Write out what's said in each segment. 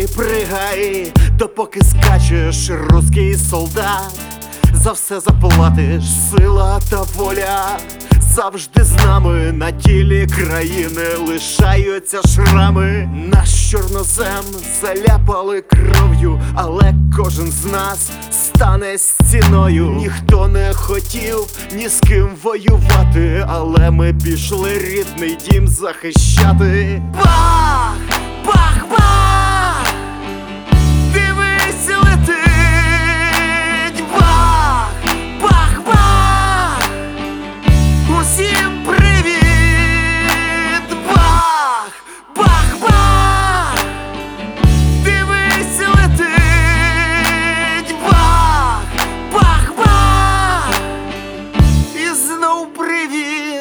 пригай, допоки скачеш, руський солдат. За все заплатиш, сила та воля. Завжди з нами на тілі країни лишаються шрами. Наш чорнозем заляпали кров'ю, але кожен з нас стане стіною. Ніхто не хотів ні з ким воювати, але ми пішли рідний дім захищати. Бах! Бах! Бах! Дивись, летить! Бах! Бах! Бах! Усім привіт! Бах! Бах! Бах! Дивись, летить! Бах! Бах! Бах! І знов привіт!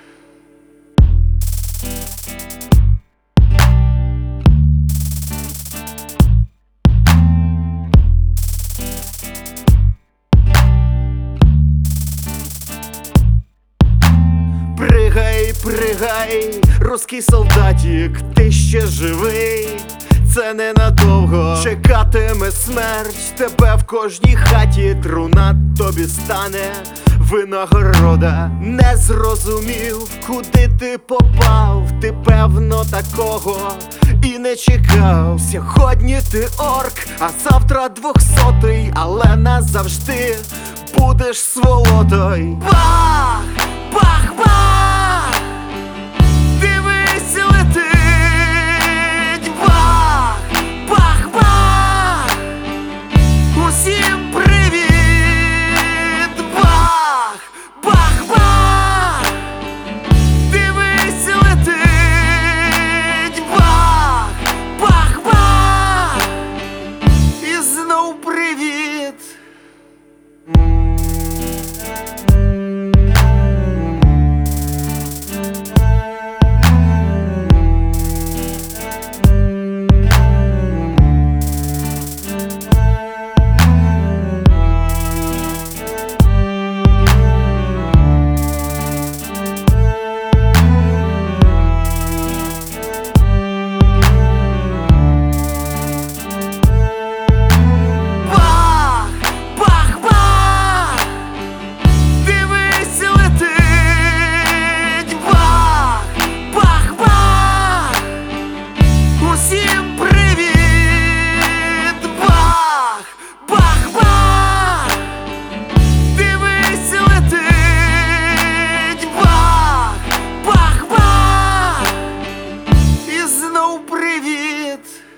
Пригай, пригай, руський солдатик, ти ще живий. Це ненадовго, чекатиме смерть тебе в кожній хаті. Труна тобі стане винагорода. Не зрозумів, куди ти попав. Ти певно такого і не чекав. Сьогодні ти орк, а завтра 200-й, але назавжди будеш сволотою. Бах! Бах! Бах! Дивись, летить! Бах! Бах! Бах! Усім привіт! Бах! Бах! Бах! Дивись, летить! Бах! Бах! Бах! І знов привіт! Усім привіт! Бах! Бах! Бах! Дивись, летить! Бах! Бах! Бах! І знов привіт!